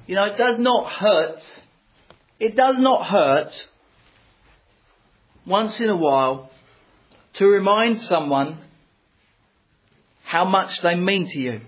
You know, it does not hurt. It does not hurt once in a while to remind someone how much they mean to you.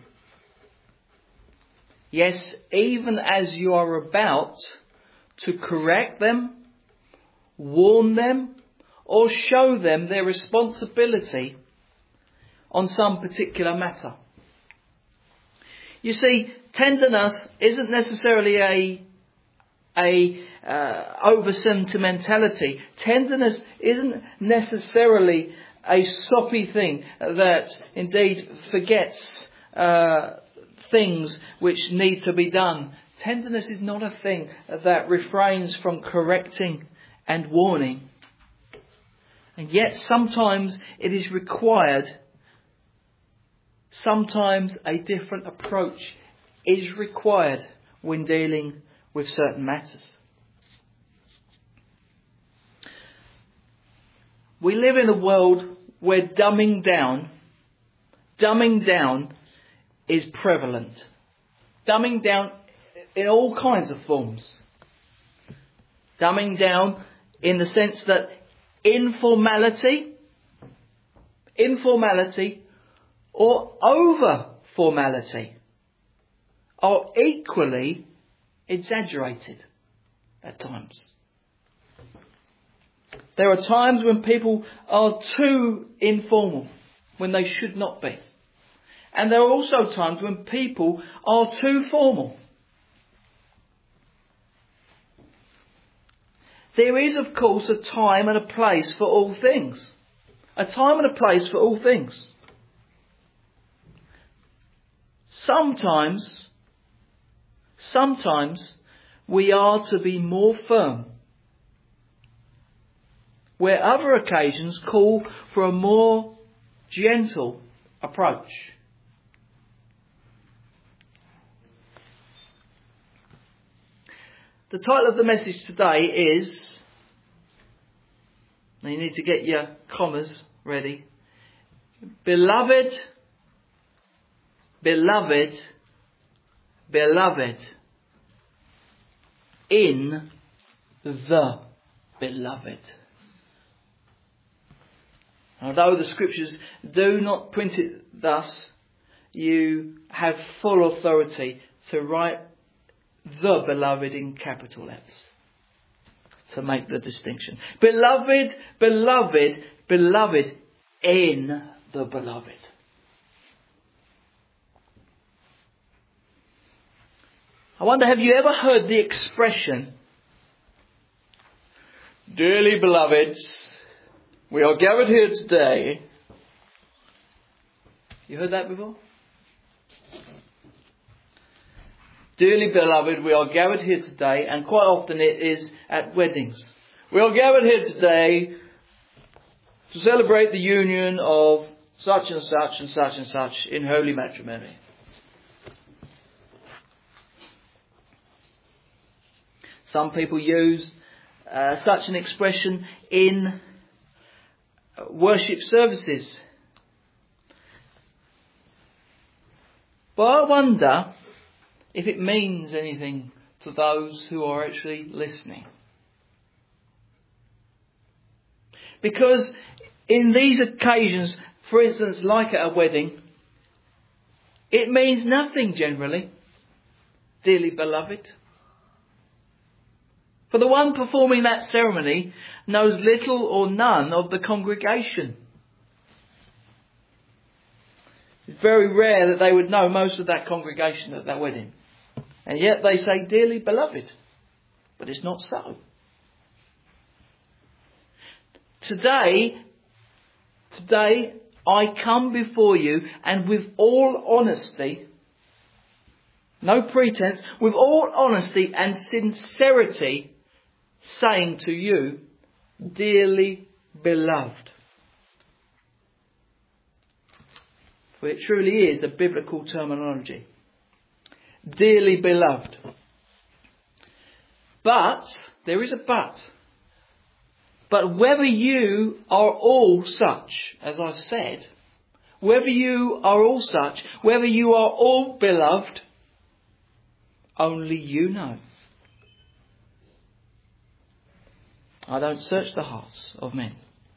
Yes, even as you are about to correct them, warn them, or show them their responsibility on some particular matter. You see, tenderness isn't necessarily a over sentimentality. Tenderness isn't necessarily a soppy thing that indeed forgets things which need to be done. Tenderness is not a thing that refrains from correcting and warning. And yet sometimes it is required. Sometimes a different approach is required when dealing with certain matters. We live in a world where dumbing down is prevalent. Dumbing down in all kinds of forms. Dumbing down in the sense that informality or over formality are equally exaggerated at times. There are times when people are too informal when they should not be. And there are also times when people are too formal. There is, of course, a time and a place for all things. A time and a place for all things. Sometimes we are to be more firm, where other occasions call for a more gentle approach. The title of the message today is, now you need to get your commas ready, Beloved, Beloved, Beloved, in the Beloved. Although the scriptures do not print it thus, you have full authority to write the Beloved in capital letters to make the distinction. Beloved, Beloved, Beloved, in the Beloved. I wonder, have you ever heard the expression, dearly beloveds, we are gathered here today. You heard that before? Dearly beloved, we are gathered here today, and quite often it is at weddings. We are gathered here today to celebrate the union of such and such and such and such in holy matrimony. Some people use such an expression in worship services. But I wonder if it means anything to those who are actually listening. Because in these occasions, for instance, like at a wedding, it means nothing generally, dearly beloved. For the one performing that ceremony knows little or none of the congregation. It's very rare that they would know most of that congregation at that wedding. And yet they say, dearly beloved. But it's not so. Today, I come before you and with all honesty, no pretense, with all honesty and sincerity, saying to you, dearly beloved. For it truly is a biblical terminology. Dearly beloved. But, there is a but. But whether you are all such, as I've said, whether you are all such, whether you are all beloved, only you know. I don't search the hearts of men.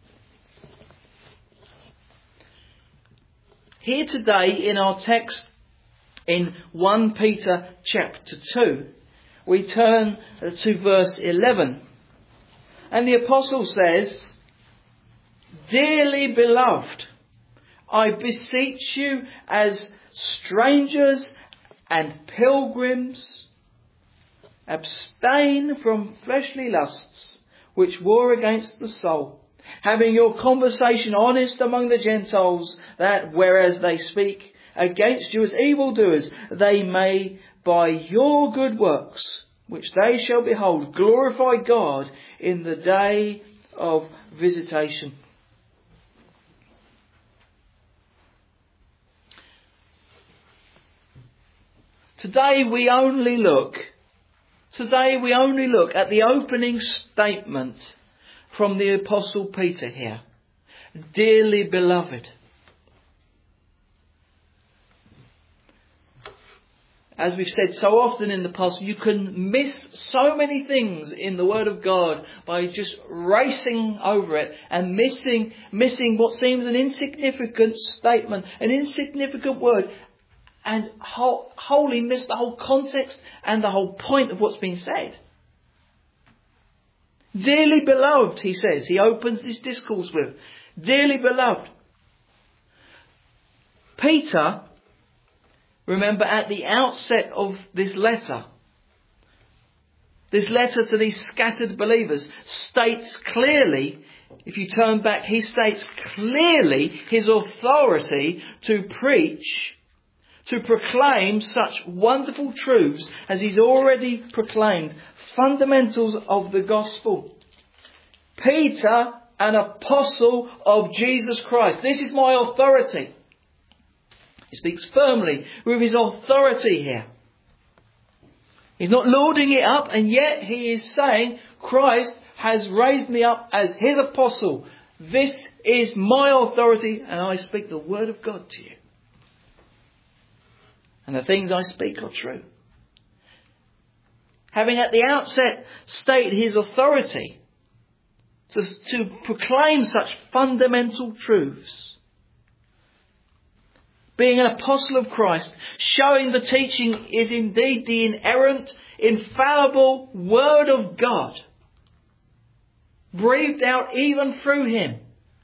Here today in our text in 1 Peter chapter 2, we turn to verse 11. And the apostle says, "Dearly beloved, I beseech you as strangers and pilgrims, abstain from fleshly lusts which war against the soul, having your conversation honest among the Gentiles, that whereas they speak against you as evildoers, they may by your good works, which they shall behold, glorify God in the day of visitation." Today we only look at the opening statement from the Apostle Peter here. Dearly beloved. As we've said so often in the past, you can miss so many things in the Word of God by just racing over it and missing what seems an insignificant statement, an insignificant word, and wholly miss the whole context and the whole point of what's being said. Dearly beloved, he says. He opens this discourse with, dearly beloved. Peter, remember at the outset of this letter to these scattered believers, states clearly, if you turn back, he states clearly his authority to preach, to proclaim such wonderful truths as he's already proclaimed, fundamentals of the gospel. Peter, an apostle of Jesus Christ. This is my authority. He speaks firmly with his authority here. He's not lording it up, and yet he is saying, Christ has raised me up as his apostle. This is my authority, and I speak the word of God to you. And the things I speak are true. Having at the outset stated his authority to proclaim such fundamental truths, being an apostle of Christ, showing the teaching is indeed the inerrant, infallible word of God, breathed out even through him.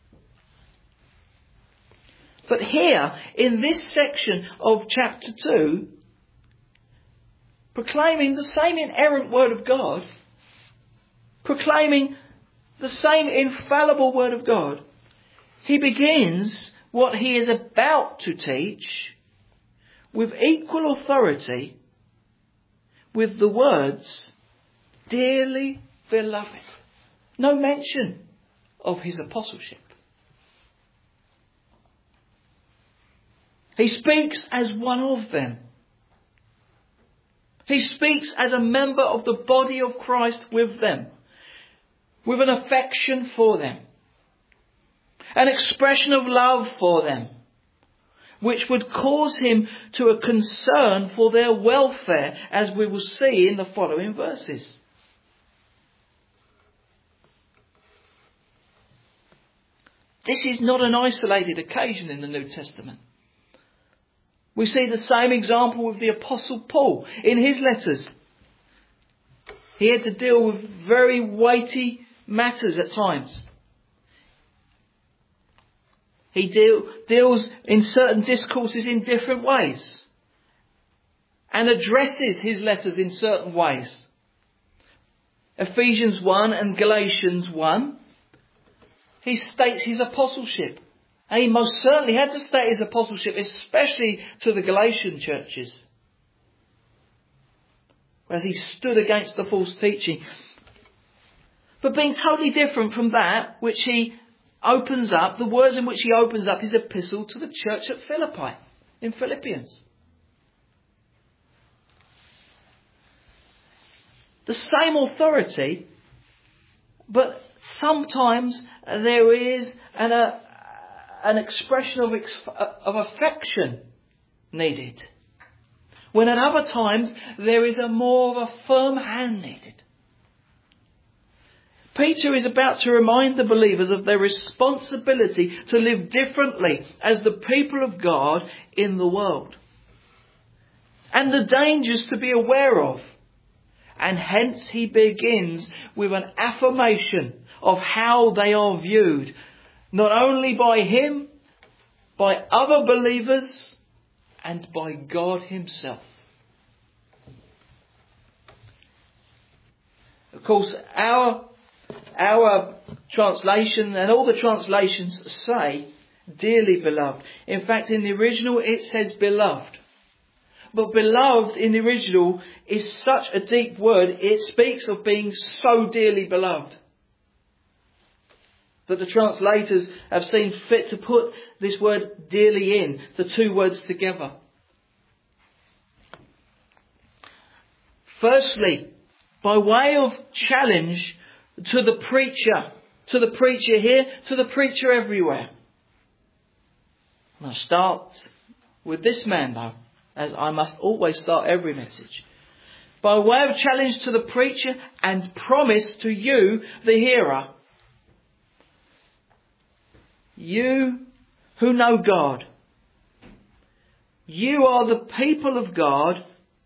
But here, in this section of chapter 2, proclaiming the same inerrant word of God, proclaiming the same infallible word of God, he begins what he is about to teach with equal authority with the words, dearly beloved. No mention of his apostleship. He speaks as one of them. He speaks as a member of the body of Christ with them, with an affection for them, an expression of love for them, which would cause him to a concern for their welfare, as we will see in the following verses. This is not an isolated occasion in the New Testament. We see the same example with the Apostle Paul in his letters. He had to deal with very weighty matters at times. He deals in certain discourses in different ways and addresses his letters in certain ways. Ephesians 1 and Galatians 1, he states his apostleship. And he most certainly had to state his apostleship, especially to the Galatian churches, whereas he stood against the false teaching. But being totally different from that, which he opens up, the words in which he opens up his epistle to the church at Philippi, in Philippians. The same authority, but sometimes there is an expression of affection needed. when at other times there is a more of a firm hand needed. Peter is about to remind the believers of their responsibility to live differently as the people of God in the world, and the dangers to be aware of. And hence he begins with an affirmation of how they are viewed, not only by him, by other believers, and by God himself. Of course, our translation and all the translations say, dearly beloved. In fact, in the original it says beloved. But beloved in the original is such a deep word, it speaks of being so dearly beloved, that the translators have seen fit to put this word dearly in, the two words together. Firstly, by way of challenge to the preacher here, to the preacher everywhere. And I'll start with this man though, as I must always start every message. By way of challenge to the preacher and promise to you, the hearer. You who know God. You are the people of God.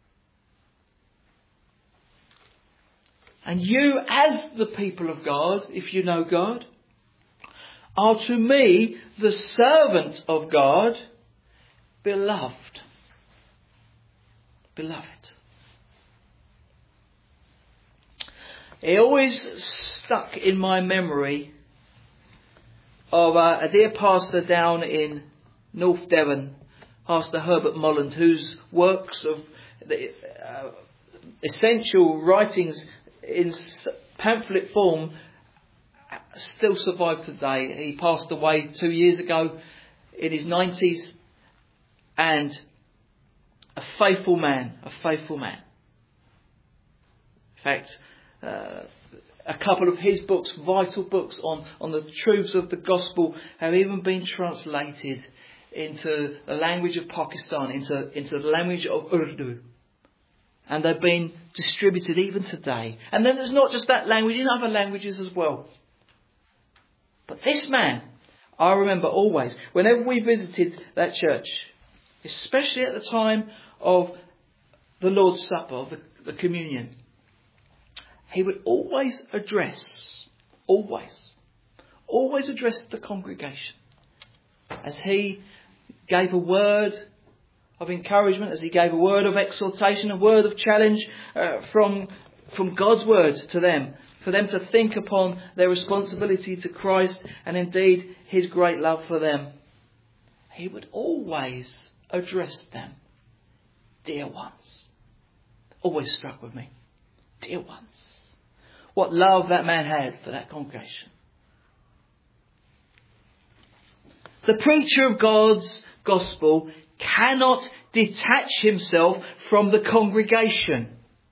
And you as the people of God, if you know God, are to me the servant of God, beloved. Beloved. It always stuck in my memory of a dear pastor down in North Devon, Pastor Herbert Molland, whose works of the essential writings in pamphlet form still survive today. He passed away 2 years ago in his 90s, and a faithful man. In fact, a couple of his books, vital books on the truths of the gospel, have even been translated into the language of Pakistan, into the language of Urdu. And they've been distributed even today. And then there's not just that language, in other languages as well. But this man, I remember always, whenever we visited that church, especially at the time of the Lord's Supper, the communion, he would always address the congregation as he gave a word of encouragement, as he gave a word of exhortation, a word of challenge from God's word to them, for them to think upon their responsibility to Christ and indeed his great love for them. He would always address them, dear ones. Always struck with me, dear ones. What love that man had for that congregation. The preacher of God's gospel cannot detach himself from the congregation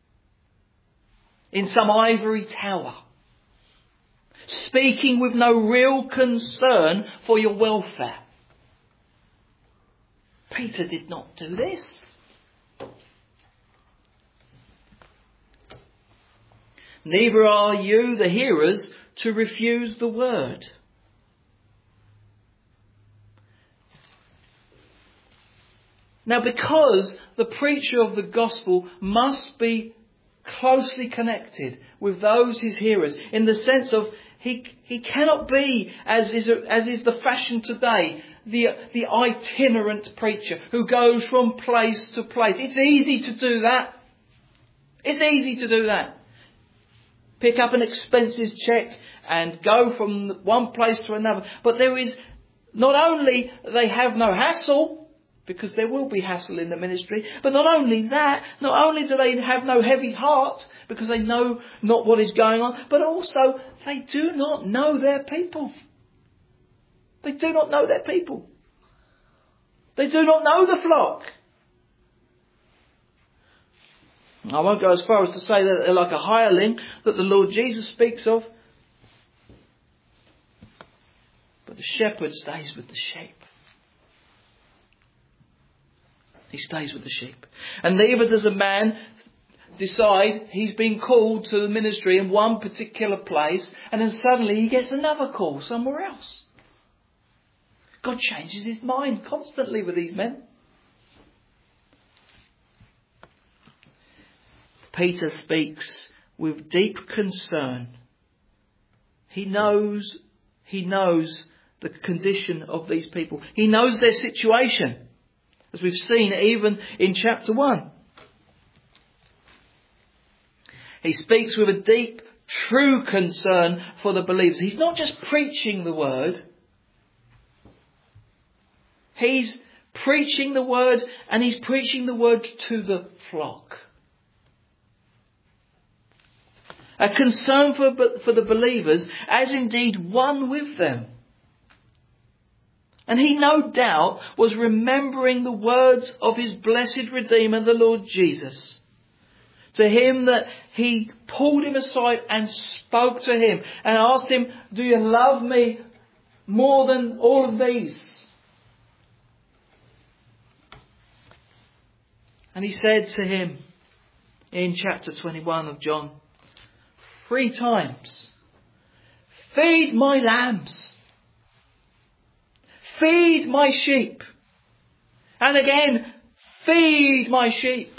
in some ivory tower, speaking with no real concern for your welfare. Peter did not do this. Neither are you, the hearers, to refuse the word. Now, because the preacher of the gospel must be closely connected with those his hearers, in the sense of he cannot be, as is the fashion today, the itinerant preacher who goes from place to place. It's easy to do that. Pick up an expenses check and go from one place to another. But there is, not only they have no hassle, because there will be hassle in the ministry, but not only do they have no heavy heart, because they know not what is going on, but also they do not know their people. They do not know their people. They do not know the flock. I won't go as far as to say that they're like a hireling that the Lord Jesus speaks of. But the shepherd stays with the sheep. He stays with the sheep. And neither does a man decide he's been called to the ministry in one particular place and then suddenly he gets another call somewhere else. God changes his mind constantly with these men. Peter speaks with deep concern. He knows the condition of these people. He knows their situation, as we've seen even in chapter 1. He speaks with a deep, true concern for the believers. He's not just preaching the word. He's preaching the word, and he's preaching the word to the flock. A concern for the believers, as indeed one with them. And he no doubt was remembering the words of his blessed Redeemer, the Lord Jesus. To him that he pulled him aside and spoke to him and asked him, do you love me more than all of these? And he said to him in chapter 21 of John, 3 times, feed my lambs, feed my sheep, and again, feed my sheep.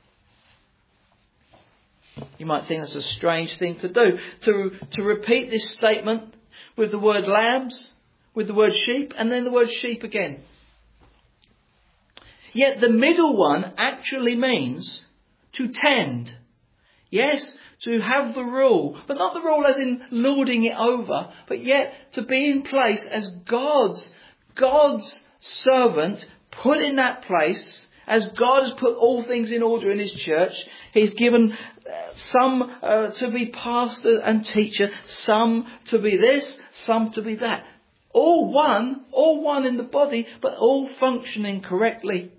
You might think that's a strange thing to do, to repeat this statement with the word lambs, with the word sheep, and then the word sheep again. Yet the middle one actually means to tend. Yes, to have the rule, but not the rule as in lording it over, but yet to be in place as God's servant, put in that place, as God has put all things in order in his church. He's given some to be pastor and teacher, some to be this, some to be that. All one in the body, but all functioning correctly.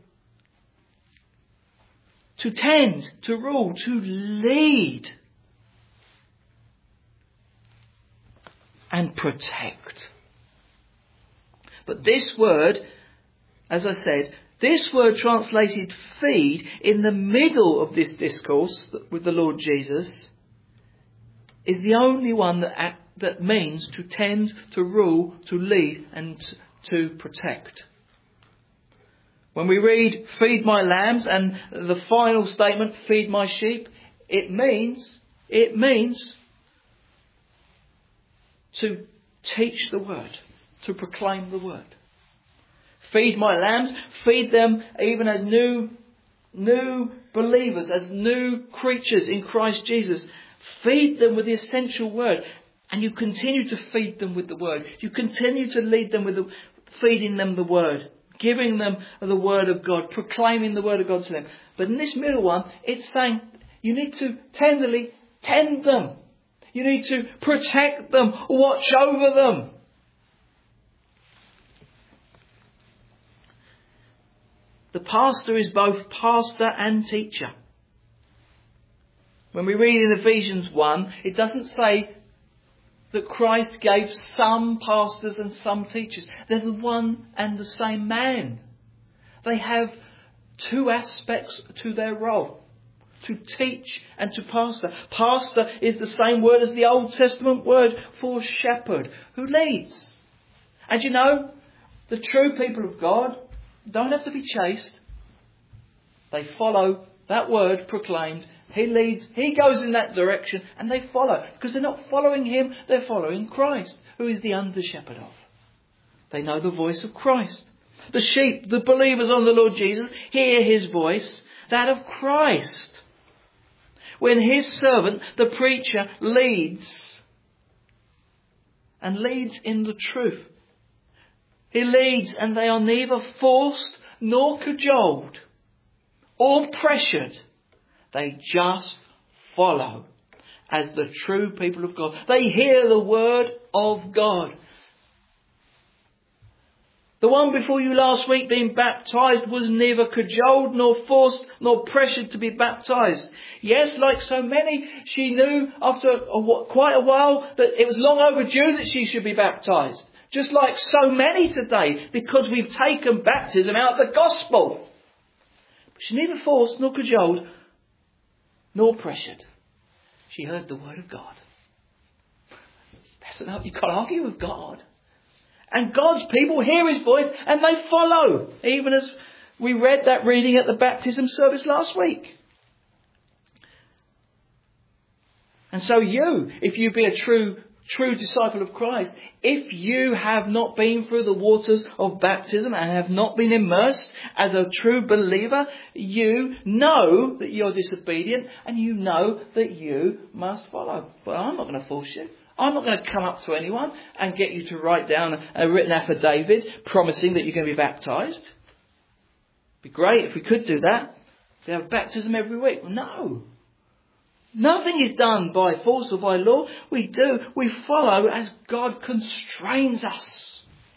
To tend, to rule, to lead. And protect. But this word, as I said, this word translated feed in the middle of this discourse with the Lord Jesus is the only one that means to tend, to rule, to lead and to protect. When we read feed my lambs and the final statement feed my sheep, it means to teach the word, to proclaim the word. Feed my lambs, feed them even as new believers, as new creatures in Christ Jesus. Feed them with the essential word. And you continue to feed them with the word. You continue to lead them with feeding them the word. Giving them the word of God. Proclaiming the word of God to them. But in this middle one, it's saying you need to tenderly tend them. You need to protect them. Watch over them. The pastor is both pastor and teacher. When we read in Ephesians 1, it doesn't say that Christ gave some pastors and some teachers. They're the one and the same man. They have 2 aspects to their role. To teach and to pastor. Pastor is the same word as the Old Testament word for shepherd, who leads. And you know, the true people of God don't have to be chased. They follow that word proclaimed. He leads, he goes in that direction, and they follow. Because they're not following him, they're following Christ, who is the under-shepherd of. They know the voice of Christ. The sheep, the believers on the Lord Jesus, hear his voice, that of Christ. When his servant, the preacher, leads, and leads in the truth. He leads, and they are neither forced nor cajoled or pressured. They just follow as the true people of God. They hear the word of God. The one before you last week being baptized was neither cajoled nor forced nor pressured to be baptized. Yes, like so many, she knew after quite a while that it was long overdue that she should be baptized. Just like so many today, because we've taken baptism out of the gospel. She neither forced, nor cajoled, nor pressured. She heard the word of God. That's enough. You can't argue with God. And God's people hear his voice and they follow. Even as we read that reading at the baptism service last week. And so if you be a true disciple of Christ, if you have not been through the waters of baptism and have not been immersed as a true believer, you know that you're disobedient and you know that you must follow. But I'm not going to force you. I'm not going to come up to anyone and get you to write down a written affidavit promising that you're going to be baptised. It'd be great if we could do that. We have baptism every week. Well, no. Nothing is done by force or by law. We follow as God constrains us.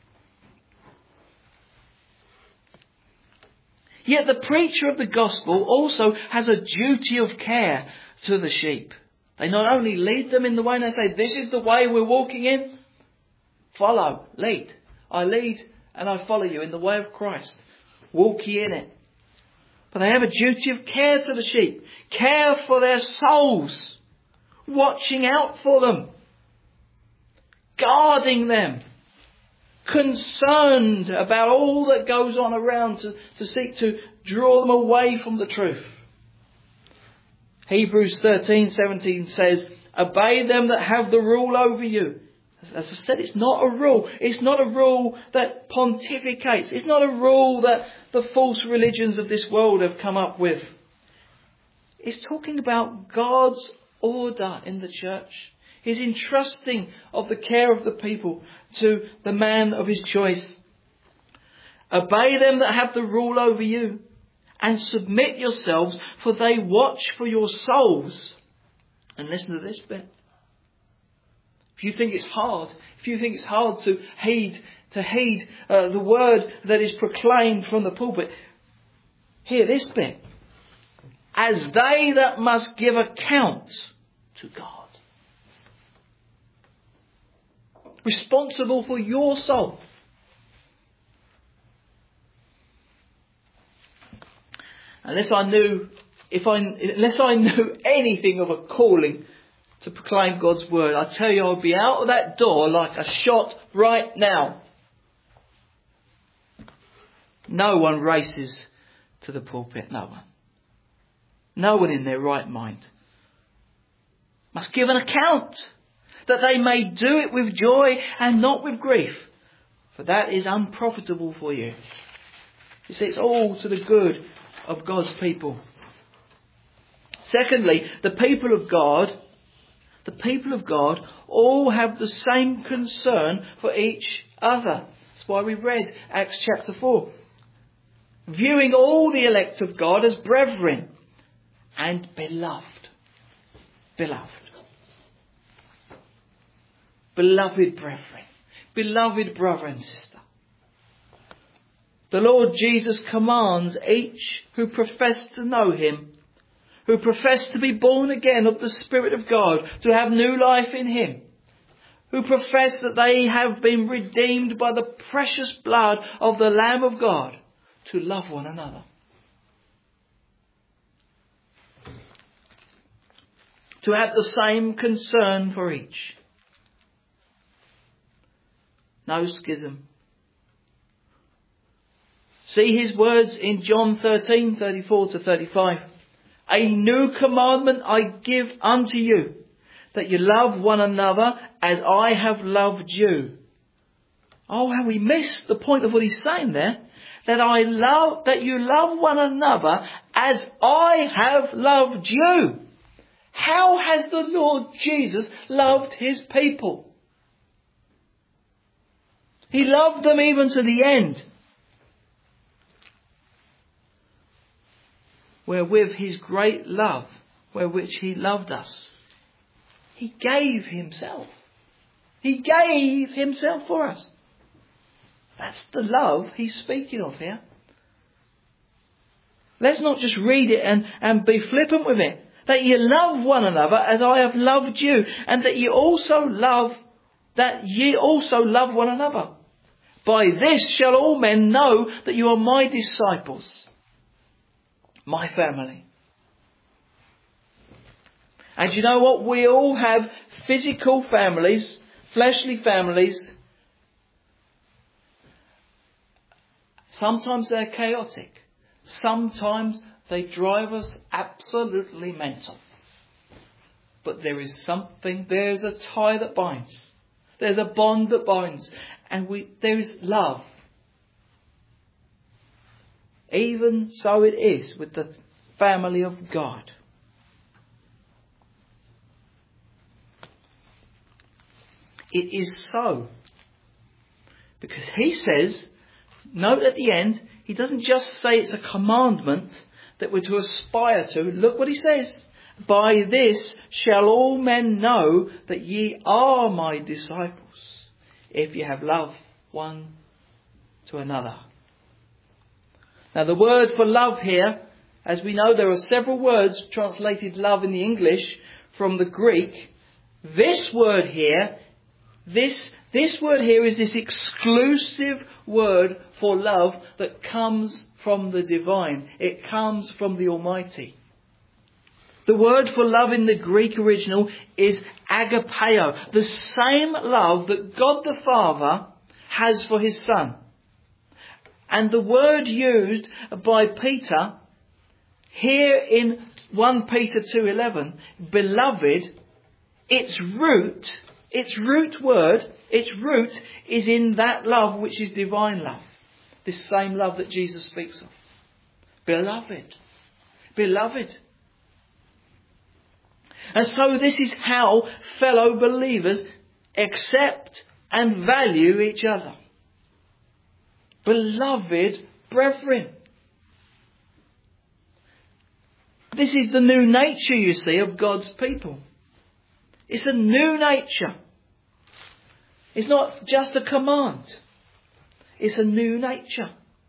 Yet the preacher of the gospel also has a duty of care to the sheep. They not only lead them in the way and they say, this is the way we're walking in. Follow, lead. I lead and I follow you in the way of Christ. Walk ye in it. But they have a duty of care to the sheep. Care for their souls. Watching out for them. Guarding them. Concerned about all that goes on around to seek to draw them away from the truth. Hebrews 13:17 says, obey them that have the rule over you. As I said, it's not a rule. It's not a rule that pontificates. It's not a rule that the false religions of this world have come up with. It's talking about God's order in the church. His entrusting of the care of the people to the man of his choice. Obey them that have the rule over you, and submit yourselves, for they watch for your souls. And listen to this bit. If you think it's hard to heed the word that is proclaimed from the pulpit, hear this bit. As they that must give account to God. Responsible for your soul. Unless I knew anything of a calling to proclaim God's word, I tell you, I'll be out of that door like a shot right now. No one races to the pulpit. No one. No one in their right mind must give an account, that they may do it with joy and not with grief, for that is unprofitable for you. You see, it's all to the good of God's people. Secondly, the people of God all have the same concern for each other. That's why we read Acts chapter 4. Viewing all the elect of God as brethren and beloved. Beloved brethren. Beloved brother and sister. The Lord Jesus commands each who profess to know him, who profess to be born again of the Spirit of God, to have new life in him, who profess that they have been redeemed by the precious blood of the Lamb of God, to love one another. To have the same concern for each. No schism. See his words in John 13:34-35. A new commandment I give unto you, that you love one another as I have loved you. Oh, how we miss the point of what he's saying there. That you love one another as I have loved you. How has the Lord Jesus loved his people? He loved them even to the end. Wherewith his great love, wherewith he loved us, he gave himself. He gave himself for us. That's the love he's speaking of here. Let's not just read it and be flippant with it. That you love one another as I have loved you, and that ye also love one another. By this shall all men know that you are my disciples. My family. And you know what? We all have physical families, fleshly families. Sometimes they're chaotic. Sometimes they drive us absolutely mental. But there is something, there's a tie that binds. There's a bond that binds. And there is love. Even so it is with the family of God. It is so. Because he says, note at the end, he doesn't just say it's a commandment that we're to aspire to. Look what he says. By this shall all men know that ye are my disciples, if you have love one to another. Now the word for love here, as we know, there are several words translated love in the English from the Greek. This word here, this word here is this exclusive word for love that comes from the divine. It comes from the Almighty. The word for love in the Greek original is agapeo, the same love that God the Father has for his Son. And the word used by Peter here in 1 Peter 2:11, beloved, its root is in that love which is divine love. This same love that Jesus speaks of. Beloved. Beloved. And so this is how fellow believers accept and value each other. Beloved brethren. This is the new nature, you see, of God's people. It's a new nature. It's not just a command. It's a new nature.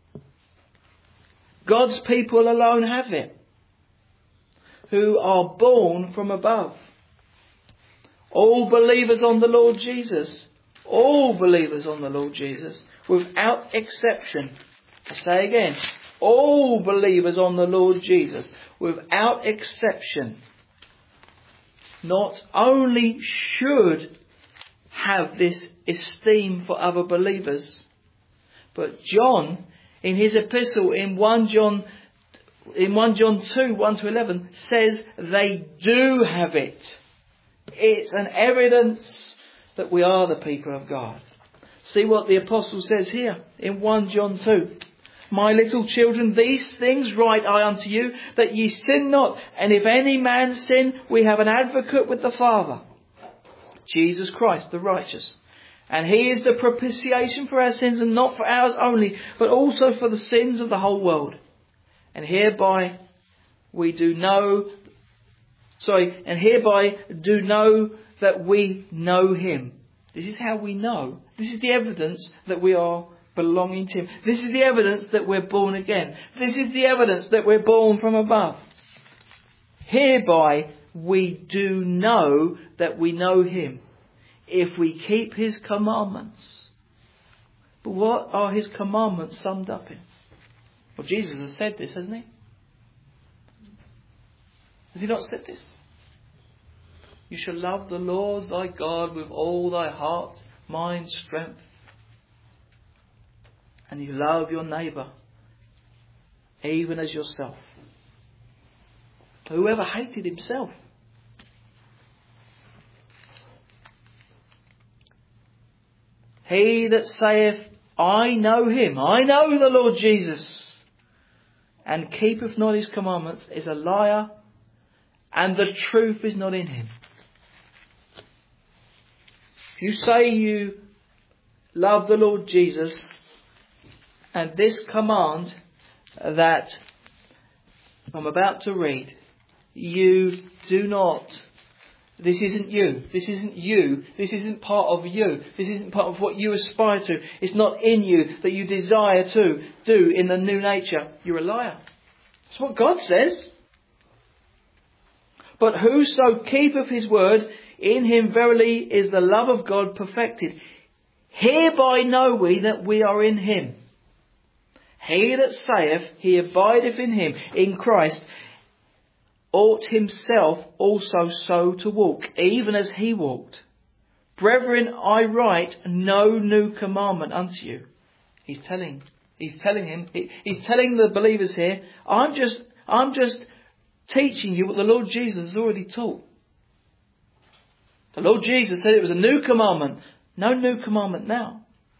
God's people alone have it, who are born from above. All believers on the Lord Jesus. All believers on the Lord Jesus. Without exception. I say again. All believers on the Lord Jesus. Without exception. Not only should have this esteem for other believers, but John, in his epistle in 1 John 2, 1-11, says they do have it. It's an evidence that we are the people of God. See what the apostle says here in 1 John 2. My little children, these things write I unto you, that ye sin not. And if any man sin, we have an advocate with the Father, Jesus Christ, the righteous. And he is the propitiation for our sins, and not for ours only, but also for the sins of the whole world. And hereby do know that we know him. This is how we know. This is the evidence that we are belonging to him. This is the evidence that we're born again. This is the evidence that we're born from above. Hereby we do know that we know him, if we keep his commandments. But what are his commandments summed up in? Well, Jesus has said this, hasn't he? Has he not said this? You shall love the Lord thy God with all thy heart, mind, strength. And you love your neighbour even as yourself. Whoever hated himself. He that saith, I know him, I know the Lord Jesus, and keepeth not his commandments, is a liar, and the truth is not in him. If you say you love the Lord Jesus, and this command that I'm about to read, you do not, this isn't you, this isn't part of you, this isn't part of what you aspire to, it's not in you that you desire to do in the new nature, you're a liar. That's what God says. But whoso keepeth his word, in him verily is the love of God perfected. Hereby know we that we are in him. He that saith he abideth in him, in Christ, ought himself also so to walk, even as he walked. Brethren, I write no new commandment unto you. He's telling the believers here, I'm just teaching you what the Lord Jesus has already taught. The Lord Jesus said it was a new commandment. No new commandment now.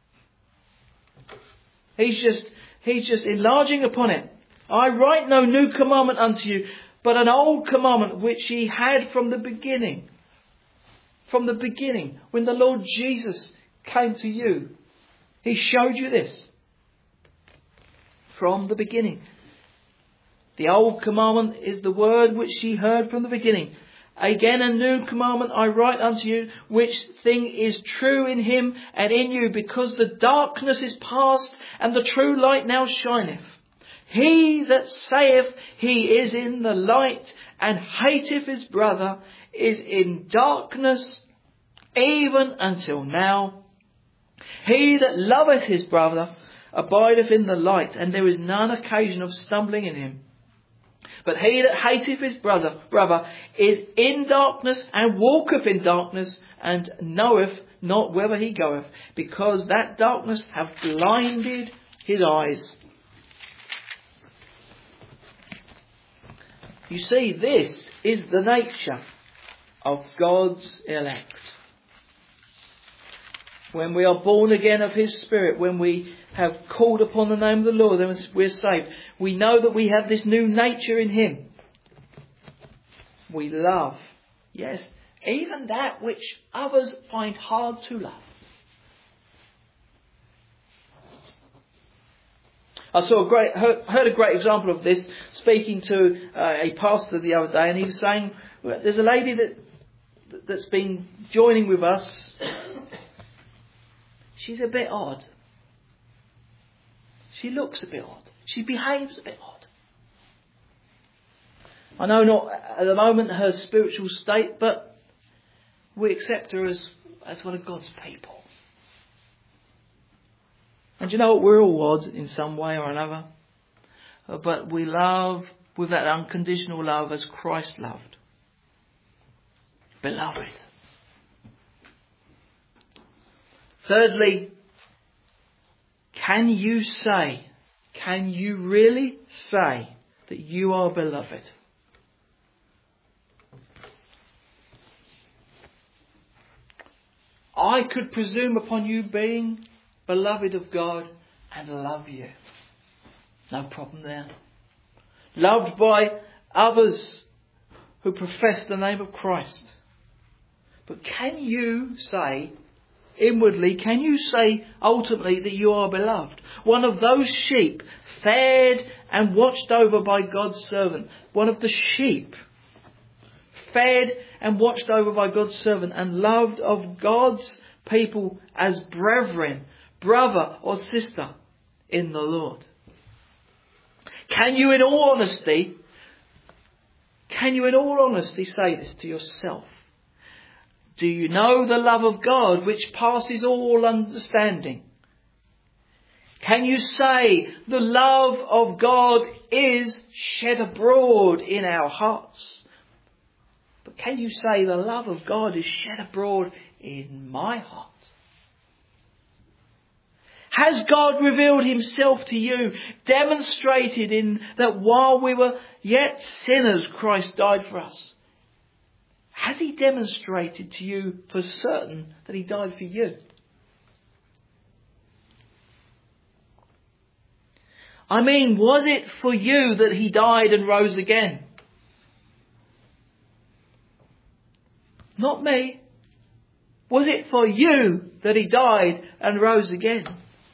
He's just enlarging upon it. I write no new commandment unto you, but an old commandment which ye had from the beginning. From the beginning, when the Lord Jesus came to you, He showed you this. From the beginning. The old commandment is the word which ye heard from the beginning. Again a new commandment I write unto you, which thing is true in him and in you, because the darkness is past and the true light now shineth. He that saith he is in the light and hateth his brother is in darkness even until now. He that loveth his brother abideth in the light, and there is none occasion of stumbling in him. But he that hateth his brother is in darkness and walketh in darkness, and knoweth not whither he goeth, because that darkness hath blinded his eyes. You see, this is the nature of God's elect. When we are born again of His Spirit, when we have called upon the name of the Lord, then we're saved. We know that we have this new nature in Him. We love, yes, even that which others find hard to love. I heard a great example of this speaking to a pastor the other day, and he was saying, there's a lady that's been joining with us. She's a bit odd. She looks a bit odd. She behaves a bit odd. I know not at the moment her spiritual state, but we accept her as one of God's people. And you know what? We're all odd in some way or another. But we love with that unconditional love as Christ loved. Beloved. Thirdly, can you really say that you are beloved? I could presume upon you being beloved of God and love you. No problem there. Loved by others who profess the name of Christ. But can you say inwardly, can you say ultimately that you are beloved? One of those sheep fed and watched over by God's servant. One of the sheep fed and watched over by God's servant and loved of God's people as brethren, brother or sister in the Lord. Can you in all honesty say this to yourself? Do you know the love of God which passes all understanding? Can you say the love of God is shed abroad in our hearts? But can you say the love of God is shed abroad in my heart? Has God revealed Himself to you, demonstrated in that while we were yet sinners, Christ died for us? Has He demonstrated to you for certain that He died for you? I mean, was it for you that He died and rose again? Not me. Was it for you that He died and rose again?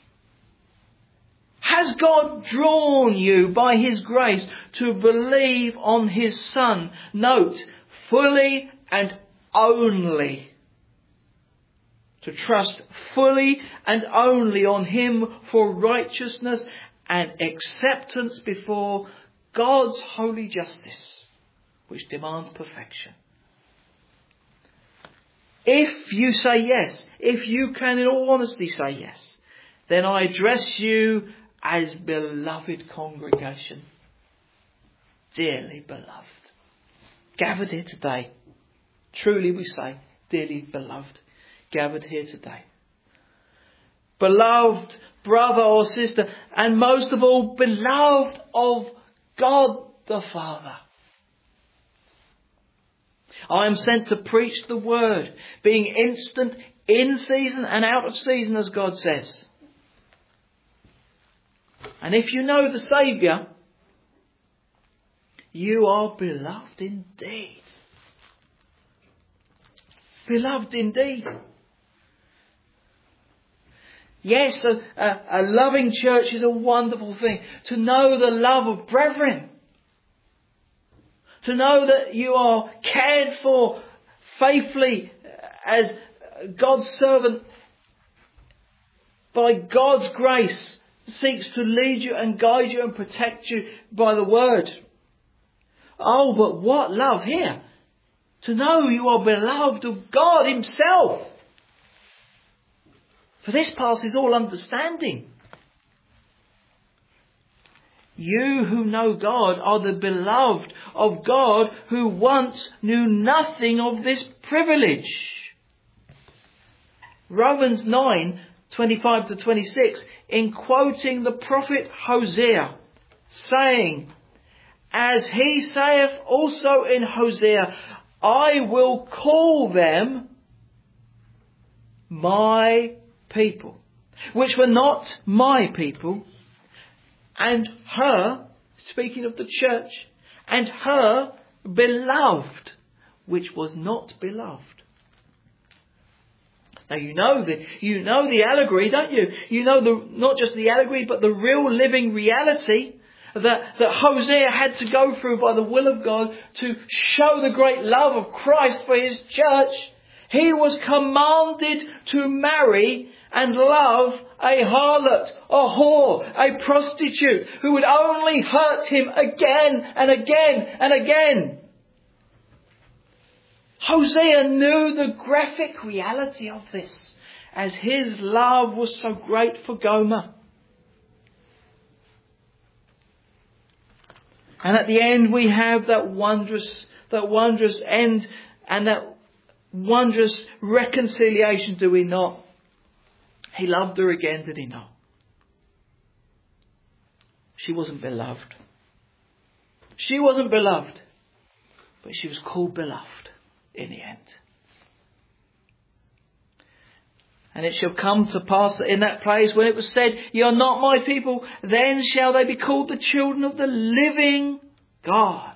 Has God drawn you by His grace to believe on His Son? Note, fully and only. To trust fully and only on Him for righteousness and acceptance before God's holy justice, which demands perfection. If you say yes, if you can in all honesty say yes, then I address you as beloved congregation. Dearly beloved. Gathered here today. Truly we say, dearly beloved. Gathered here today. Beloved brother or sister, and most of all, beloved of God the Father. I am sent to preach the word, being instant, in season and out of season, as God says. And if you know the Saviour, you are beloved indeed. Beloved indeed. Yes, a loving church is a wonderful thing. To know the love of brethren. To know that you are cared for faithfully as God's servant by God's grace seeks to lead you and guide you and protect you by the word. Oh, but what love here. To know you are beloved of God Himself. For this passes all understanding. You who know God are the beloved of God, who once knew nothing of this privilege. Romans 9:25 to 26, in quoting the prophet Hosea, saying, as he saith also in Hosea, I will call them my people, which were not my people, and her, speaking of the church, and her beloved, which was not beloved. Now you know the allegory, don't you? You know not just the allegory, but the real living reality that Hosea had to go through by the will of God to show the great love of Christ for His church. He was commanded to marry and love a harlot, a whore, a prostitute who would only hurt him again and again and again. Hosea knew the graphic reality of this, as his love was so great for Gomer. And at the end we have that wondrous end and that wondrous reconciliation, do we not? He loved her again, did he not? She wasn't beloved. She wasn't beloved, but she was called beloved in the end. And it shall come to pass that in that place when it was said, ye are not my people, then shall they be called the children of the living God.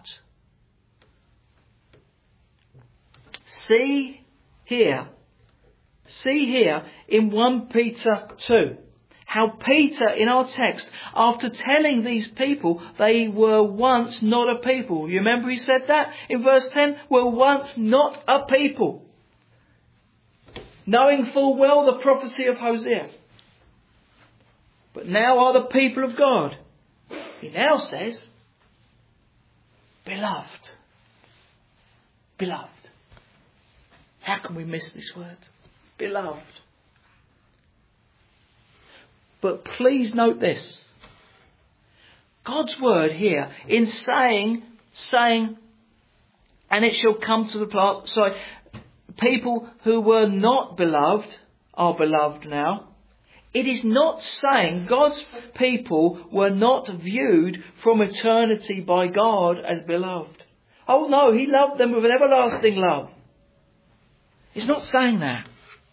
See here in 1 Peter 2, how Peter in our text, after telling these people they were once not a people. You remember he said that in verse 10? Were once not a people. Knowing full well the prophecy of Hosea. But now are the people of God. He now says, beloved. Beloved. How can we miss this word? Beloved. But please note this. God's word here in saying, and it shall come to the part, people who were not beloved are beloved now. It is not saying God's people were not viewed from eternity by God as beloved. Oh no, He loved them with an everlasting love. It's not saying that.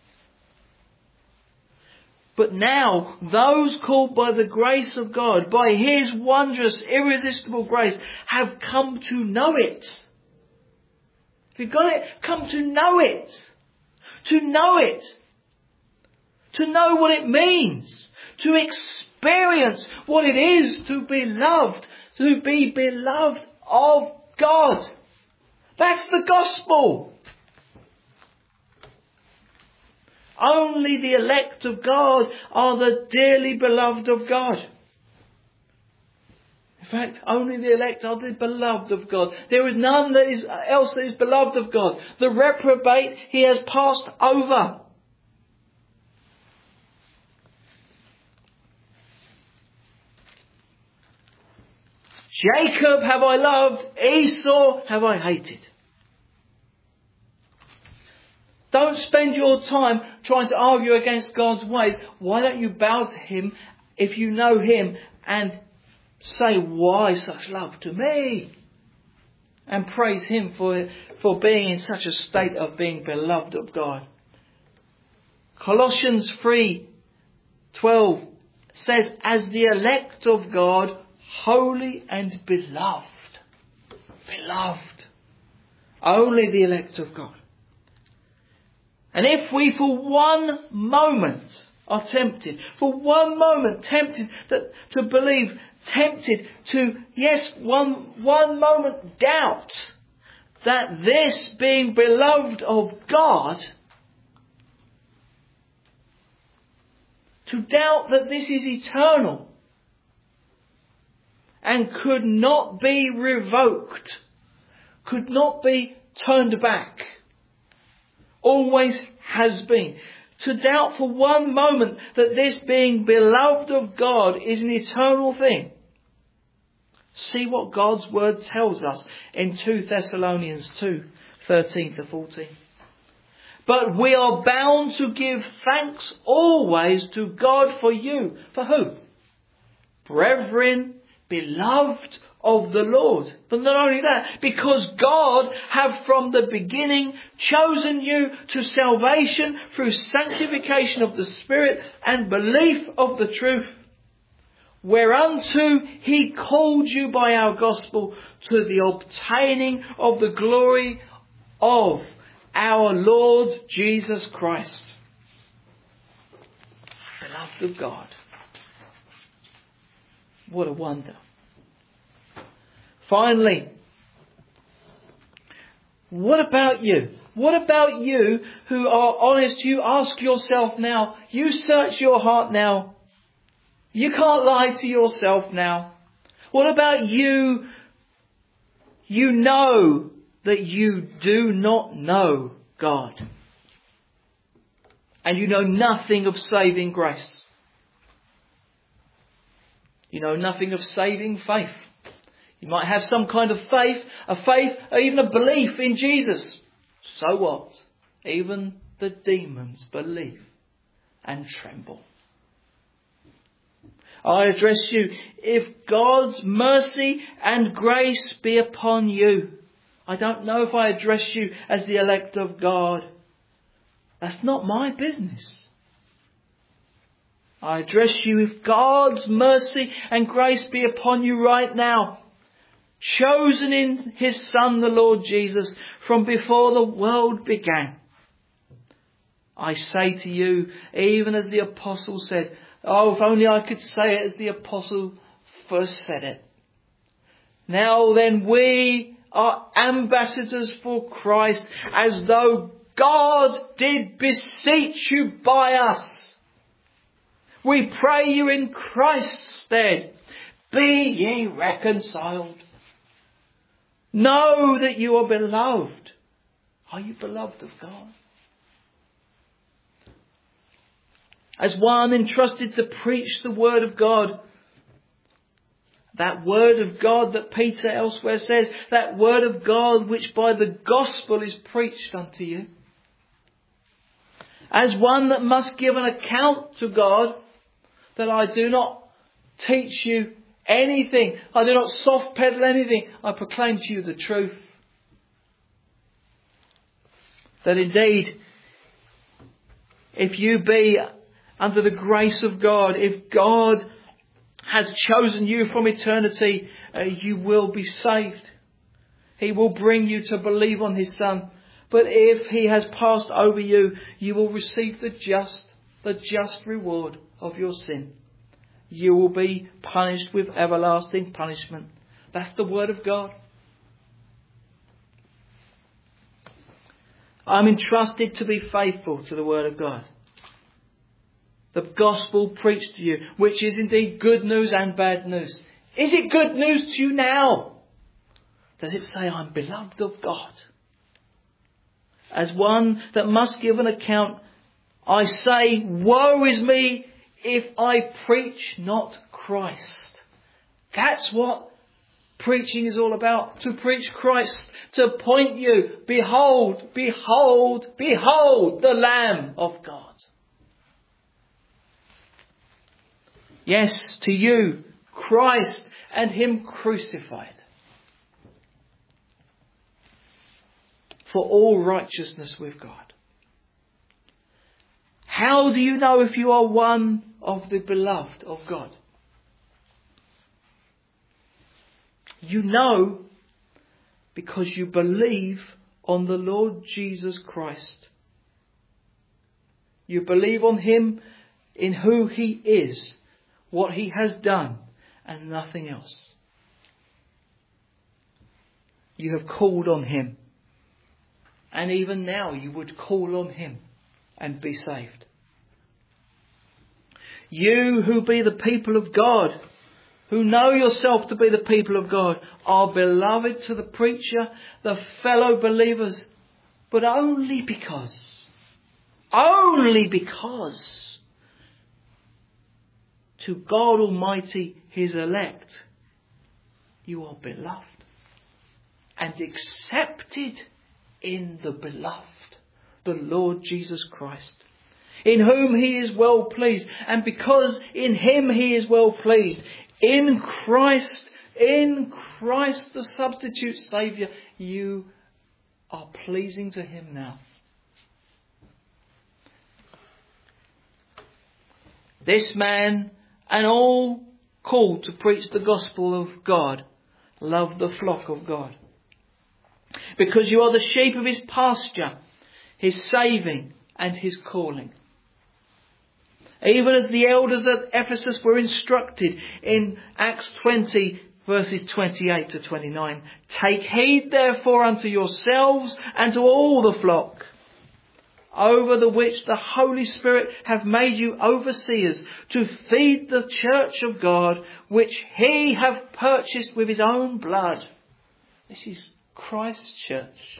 But now, those called by the grace of God, by His wondrous, irresistible grace, have come to know it. If you've got it, come to know it. To know it. To know what it means. To experience what it is to be loved. To be beloved of God. That's the gospel. Only the elect of God are the dearly beloved of God. In fact, only the elect are the beloved of God. There is none else that is beloved of God. The reprobate He has passed over. Jacob have I loved, Esau have I hated. Don't spend your time trying to argue against God's ways. Why don't you bow to Him if you know Him and say, why such love to me? And praise Him for being in such a state of being beloved of God. Colossians 3:12 says, as the elect of God, holy and beloved. Beloved. Only the elect of God. And if we for one moment are tempted, for one moment tempted to believe, tempted to, yes, one moment doubt that this being beloved of God, to doubt that this is eternal and could not be revoked, could not be turned back, always has been. To doubt for one moment that this being beloved of God is an eternal thing. See what God's word tells us in 2 Thessalonians 2:13-14. But we are bound to give thanks always to God for you. For who? Brethren, beloved of the Lord. But not only that, because God have from the beginning chosen you to salvation through sanctification of the Spirit and belief of the truth, whereunto He called you by our gospel to the obtaining of the glory of our Lord Jesus Christ. Beloved of God. What a wonder. Finally, what about you? What about you who are honest? You ask yourself now, you search your heart now. You can't lie to yourself now. What about you? You know that you do not know God. And you know nothing of saving grace. You know nothing of saving faith. You might have some kind of faith, or even a belief in Jesus. So what? Even the demons believe and tremble. I address you, if God's mercy and grace be upon you. I don't know if I address you as the elect of God. That's not my business. I address you, if God's mercy and grace be upon you right now. Chosen in His Son, the Lord Jesus, from before the world began. I say to you, even as the apostle said, oh, if only I could say it as the apostle first said it. Now then, we are ambassadors for Christ, as though God did beseech you by us. We pray you in Christ's stead, be ye reconciled. Know that you are beloved. Are you beloved of God? As one entrusted to preach the word of God, that word of God that Peter elsewhere says, that word of God which by the gospel is preached unto you. As one that must give an account to God, that I do not teach you anything. I do not soft pedal anything. I proclaim to you the truth. That indeed, if you be under the grace of God, if God has chosen you from eternity, you will be saved. He will bring you to believe on His Son. But if He has passed over you, you will receive the just reward of your sin. You will be punished with everlasting punishment. That's the word of God. I'm entrusted to be faithful to the word of God. The gospel preached to you, which is indeed good news and bad news. Is it good news to you now? Does it say, I'm beloved of God? As one that must give an account, I say, woe is me if I preach not Christ. That's what preaching is all about. To preach Christ, to point you, behold, behold, behold the Lamb of God. Yes, to you, Christ and Him crucified. For all righteousness with God. How do you know if you are one of the beloved of God? You know because you believe on the Lord Jesus Christ. You believe on Him in who He is, what He has done, and nothing else. You have called on Him. And even now you would call on Him and be saved. You who be the people of God, who know yourself to be the people of God, are beloved to the preacher, the fellow believers, but only because to God Almighty, His elect, you are beloved and accepted in the beloved, the Lord Jesus Christ, in whom He is well pleased. And because in Him He is well pleased, in Christ the substitute Saviour, you are pleasing to Him now. This man and all called to preach the gospel of God love the flock of God. Because you are the sheep of His pasture, His saving and His calling. Even as the elders at Ephesus were instructed in Acts 20 verses 28 to 29. Take heed therefore unto yourselves and to all the flock, over the which the Holy Spirit hath made you overseers, to feed the church of God, which He hath purchased with His own blood. This is Christ's church.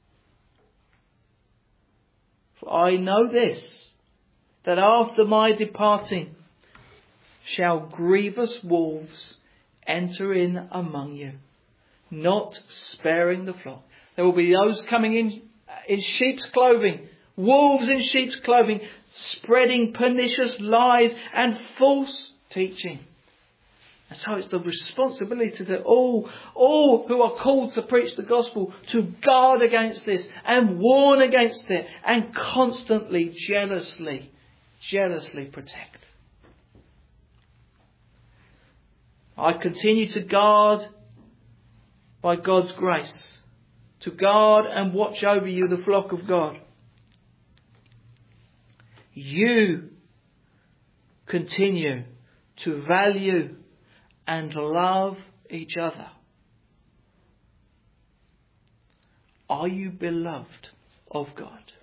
For I know this, that after my departing shall grievous wolves enter in among you, not sparing the flock. There will be those coming in sheep's clothing, wolves in sheep's clothing, spreading pernicious lies and false teaching. And so it's the responsibility that all who are called to preach the gospel to guard against this and warn against it and constantly, jealously protect. I continue to guard by God's grace, to guard and watch over you, the flock of God. You continue to value and love each other. Are you beloved of God?